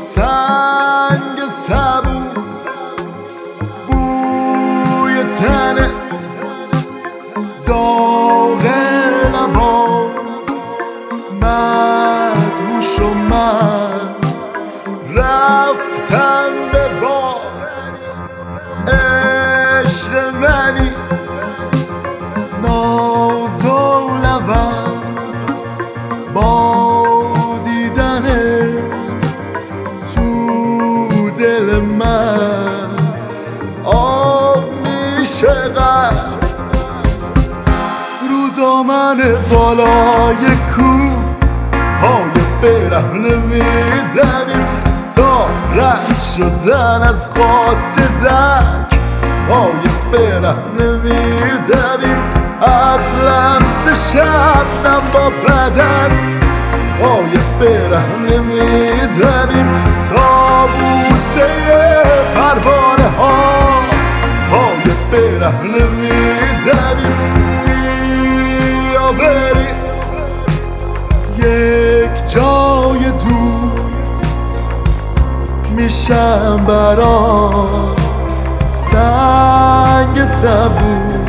سنگ صبور بوی تنت داغ لبات مدهوش و من رفتم به باد عشق منی ناز و لبند با دیدنت تو دل من آب میشه قلب رو دامن بالای کوه پای برهنه میدویم تا رد شدن از خواست دک پای برهنه میدویم از لمس شبنم با بدن پای برهنه میدویم تا بوسه پروانه ها پای برهنه میدویم بیا بریم یک جای دور میشم برام سنگ صبور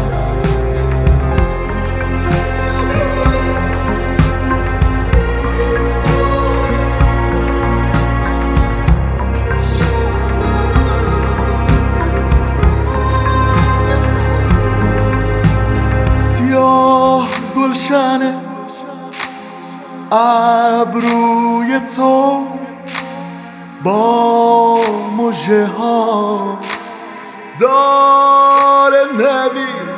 سیاه گلشن ابروی تو با مژه هات داره نوید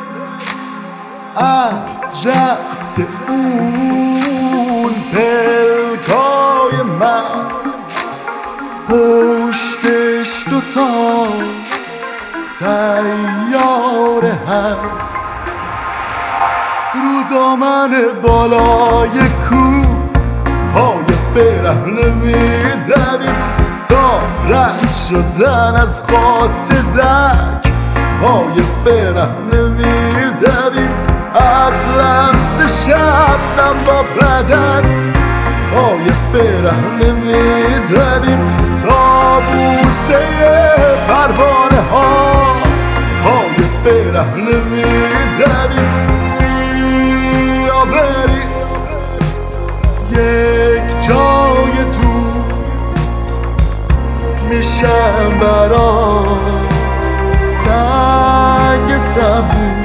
از رقص اون پلکای مست پشتش دوتا سیاره هست رو دامن بالای کوه پای برهنه میدویم تا رد شدن از خواست دک پای برهنه میدویم از لمس شبنم با بدن پای برهنه میدویم تا بوسه پروانه ها پای برهنه میدویم بیا بریم یک جای دور میشم برام سنگ صبور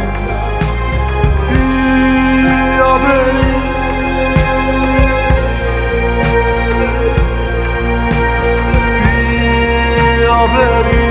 بیا بریم بیا بریم